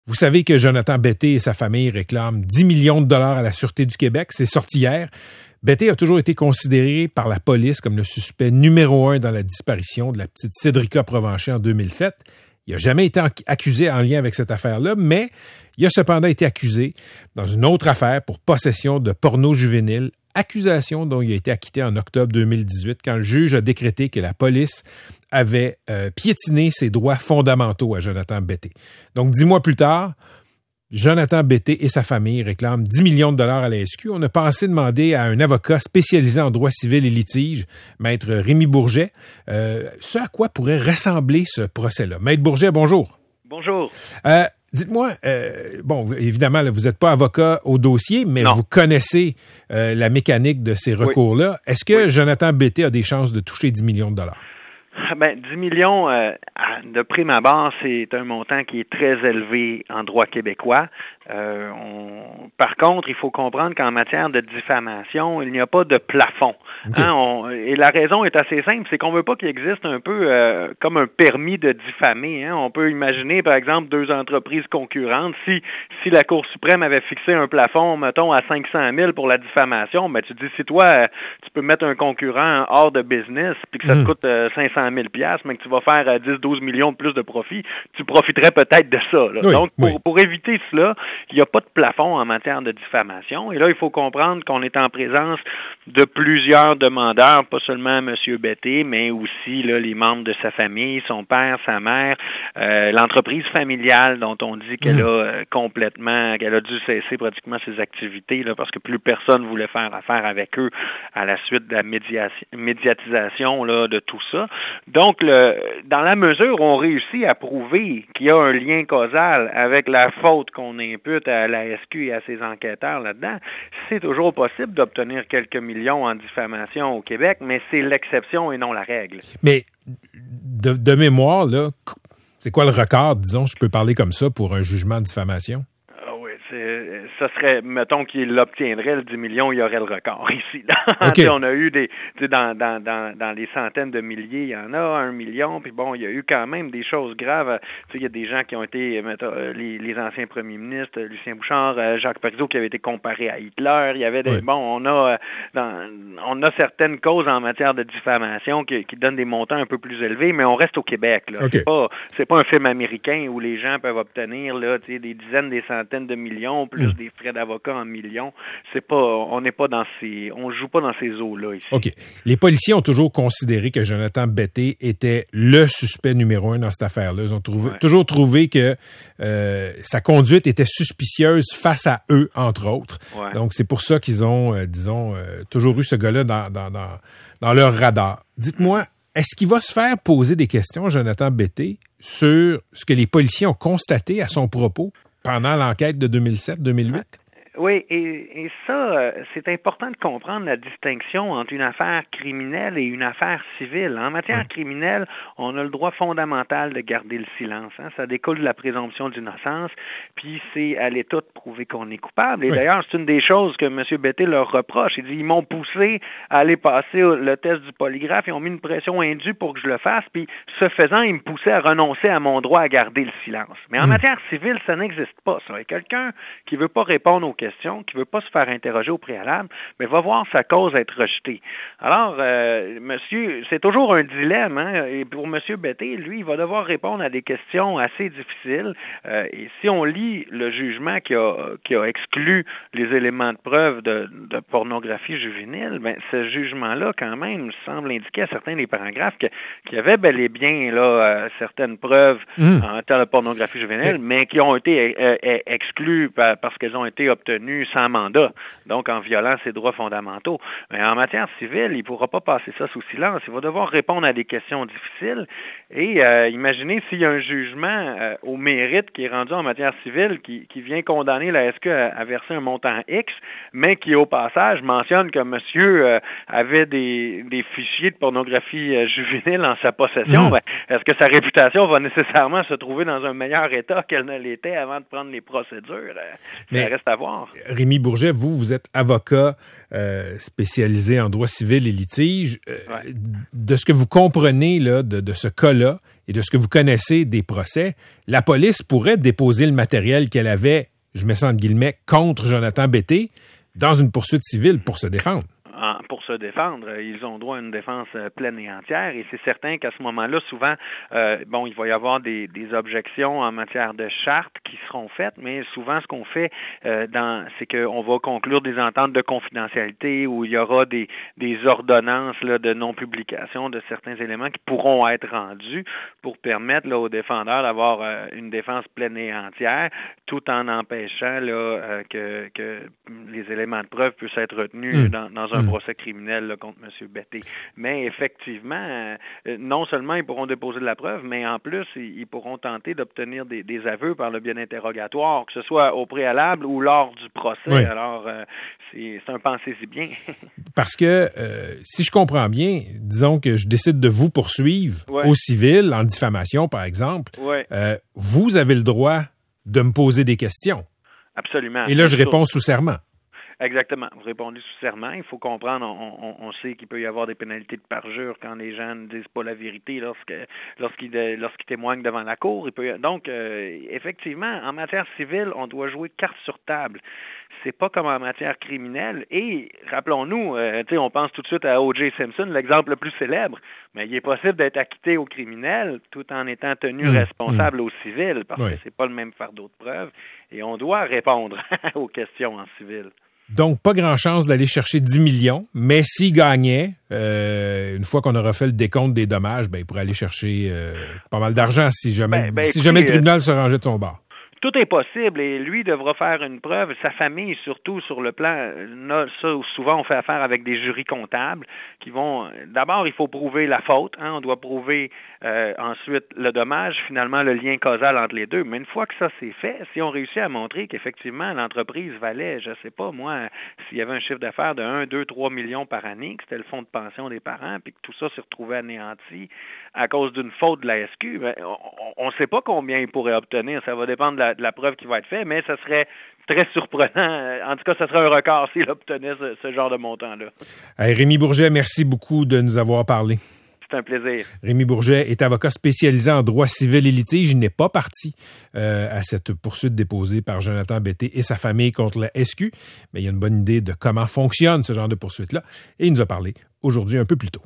Vous savez que Jonathan Betté et sa famille réclament 10 millions de dollars à la Sûreté du Québec. C'est sorti hier. Betté a toujours été considéré par la police comme le suspect numéro 1 dans la disparition de la petite Cédrica Provencher en 2007. Il n'a jamais été accusé en lien avec cette affaire-là, mais il a cependant été accusé dans une autre affaire pour possession de porno juvénile, accusation dont il a été acquitté en octobre 2018 quand le juge a décrété que la police avait piétiné ses droits fondamentaux à Jonathan Betté. Donc, 10 mois plus tard, Jonathan Betté et sa famille réclament 10 millions de dollars à la SQ. On a pensé demander à un avocat spécialisé en droit civil et litige, Maître Rémi Bourget, ce à quoi pourrait ressembler ce procès-là. Maître Bourget, bonjour. Bonjour. Dites-moi, bon, évidemment, là, vous n'êtes pas avocat au dossier, mais vous connaissez la mécanique de ces recours-là. Est-ce que Jonathan Betté a des chances de toucher 10 millions de dollars? Ben, 10 millions, de prime abord, c'est un montant qui est très élevé en droit québécois. Par contre, il faut comprendre qu'en matière de diffamation, il n'y a pas de plafond. Okay. Et la raison est assez simple, c'est qu'on veut pas qu'il existe un peu comme un permis de diffamer. On peut imaginer, par exemple, deux entreprises concurrentes. Si la Cour suprême avait fixé un plafond, mettons, à 500 000 pour la diffamation, ben tu dis, si toi, tu peux mettre un concurrent hors de business, puis que ça te coûte 500 000 $, mais que tu vas faire 10-12 millions de plus de profit, tu profiterais peut-être de ça. Là. Oui, donc, pour éviter cela, il n'y a pas de plafond en matière de diffamation. Et là, il faut comprendre qu'on est en présence de plusieurs demandeurs, pas seulement M. Betté, mais aussi là, les membres de sa famille, son père, sa mère, l'entreprise familiale dont on dit qu'elle a qu'elle a dû cesser pratiquement ses activités là, parce que plus personne voulait faire affaire avec eux à la suite de la médiatisation là, de tout ça. Donc, dans la mesure où on réussit à prouver qu'il y a un lien causal avec la faute qu'on impute à la SQ et à ses enquêteurs là-dedans, c'est toujours possible d'obtenir quelques millions en diffamation au Québec, mais c'est l'exception et non la règle. Mais de mémoire, là, c'est quoi le record, disons, je peux parler comme ça, pour un jugement de diffamation? Ça serait, mettons qu'il l'obtiendrait, le 10 millions, il y aurait le record ici. Okay. On a eu dans les centaines de milliers, il y en a 1 million, puis bon, il y a eu quand même des choses graves. Il y a des gens qui ont été, les anciens premiers ministres, Lucien Bouchard, Jacques Parizeau, qui avaient été comparés à Hitler. Il y avait on a certaines causes en matière de diffamation qui donnent des montants un peu plus élevés, mais on reste au Québec. Là. Okay. C'est pas un film américain où les gens peuvent obtenir là, des dizaines, des centaines de millions, plus des frais d'avocat en millions. On joue pas dans ces eaux-là ici. OK. Les policiers ont toujours considéré que Jonathan Betté était le suspect numéro 1 dans cette affaire-là. Ils ont toujours trouvé que sa conduite était suspicieuse face à eux, entre autres. Ouais. Donc, c'est pour ça qu'ils ont, toujours eu ce gars-là dans leur radar. Dites-moi, est-ce qu'il va se faire poser des questions, Jonathan Betté, sur ce que les policiers ont constaté à son propos pendant l'enquête de 2007-2008? Oui, et ça, c'est important de comprendre la distinction entre une affaire criminelle et une affaire civile. En matière criminelle, on a le droit fondamental de garder le silence. Ça découle de la présomption d'innocence, puis c'est à l'État de prouver qu'on est coupable. Et d'ailleurs, c'est une des choses que M. Betté leur reproche. Il dit, ils m'ont poussé à aller passer le test du polygraphe, ils ont mis une pression indue pour que je le fasse, puis ce faisant, ils me poussaient à renoncer à mon droit à garder le silence. Mais en matière civile, ça n'existe pas, ça. Et quelqu'un qui veut pas répondre aux questions, qui veut pas se faire interroger au préalable, mais va voir sa cause être rejetée. Alors, monsieur, c'est toujours un dilemme, et pour monsieur Betté, lui, il va devoir répondre à des questions assez difficiles, et si on lit le jugement qui a exclu les éléments de preuve de pornographie juvénile, ben, ce jugement-là, quand même, semble indiquer à certains des paragraphes qu'il y avait bel et bien, là, certaines preuves en matière de pornographie juvénile, mais qui ont été exclues parce qu'elles ont été obtenues sans mandat, donc en violant ses droits fondamentaux. Mais en matière civile, il ne pourra pas passer ça sous silence. Il va devoir répondre à des questions difficiles. Et imaginez s'il y a un jugement au mérite qui est rendu en matière civile qui vient condamner la SQ à verser un montant X, mais qui, au passage, mentionne que monsieur avait des fichiers de pornographie juvénile en sa possession. Ben, est-ce que sa réputation va nécessairement se trouver dans un meilleur état qu'elle ne l'était avant de prendre les procédures? Ça reste à voir. voir. Rémi Bourget, vous êtes avocat spécialisé en droit civil et litige. Ouais. De ce que vous comprenez là, de ce cas-là et de ce que vous connaissez des procès, la police pourrait déposer le matériel qu'elle avait, je mets ça entre guillemets, contre Jonathan Betté dans une poursuite civile pour se défendre. Pour se défendre, ils ont droit à une défense pleine et entière, et c'est certain qu'à ce moment-là, souvent, il va y avoir des objections en matière de charte qui seront faites, mais souvent, ce qu'on fait, c'est qu'on va conclure des ententes de confidentialité où il y aura des ordonnances là, de non-publication de certains éléments qui pourront être rendus pour permettre là, aux défendeurs d'avoir une défense pleine et entière, tout en empêchant là, que les éléments de preuve puissent être retenus dans un procès criminel là, contre M. Betté. Mais effectivement, non seulement ils pourront déposer de la preuve, mais en plus, ils pourront tenter d'obtenir des aveux par le biais d'interrogatoire, que ce soit au préalable ou lors du procès. Oui. Alors, c'est un pensez-y bien. Parce que, si je comprends bien, disons que je décide de vous poursuivre au civil, en diffamation, par exemple, vous avez le droit de me poser des questions. Absolument. Et là, je réponds sous serment. Exactement. Vous répondez sous serment. Il faut comprendre, on sait qu'il peut y avoir des pénalités de parjure quand les gens ne disent pas la vérité lorsqu'ils témoignent devant la cour. Donc, effectivement, en matière civile, on doit jouer carte sur table. C'est pas comme en matière criminelle. Et, rappelons-nous, on pense tout de suite à O.J. Simpson, l'exemple le plus célèbre, mais il est possible d'être acquitté au criminel tout en étant tenu responsable au civil, parce que c'est pas le même fardeau de preuve. Et on doit répondre aux questions en civil. Donc, pas grand chance d'aller chercher 10 millions, mais s'il gagnait, une fois qu'on aura fait le décompte des dommages, il pourrait aller chercher pas mal d'argent si jamais le tribunal se rangeait de son bord. Tout est possible et lui devra faire une preuve. Sa famille, surtout sur le plan, ça souvent on fait affaire avec des jurys comptables qui vont. D'abord, il faut prouver la faute. On doit prouver ensuite le dommage, finalement le lien causal entre les deux. Mais une fois que ça c'est fait, si on réussit à montrer qu'effectivement l'entreprise valait, je sais pas moi, s'il y avait un chiffre d'affaires de 1, 2, 3 millions par année, que c'était le fonds de pension des parents, puis que tout ça s'est retrouvé anéanti à cause d'une faute de la SQ, on ne sait pas combien il pourrait obtenir. Ça va dépendre de la preuve qui va être faite, mais ça serait très surprenant. En tout cas, ça serait un record s'il obtenait ce genre de montant-là. Rémi Bourget, merci beaucoup de nous avoir parlé. C'est un plaisir. Rémi Bourget est avocat spécialisé en droit civil et litige. Il n'est pas parti à cette poursuite déposée par Jonathan Betté et sa famille contre la SQ, mais il a une bonne idée de comment fonctionne ce genre de poursuite-là et il nous a parlé aujourd'hui un peu plus tôt.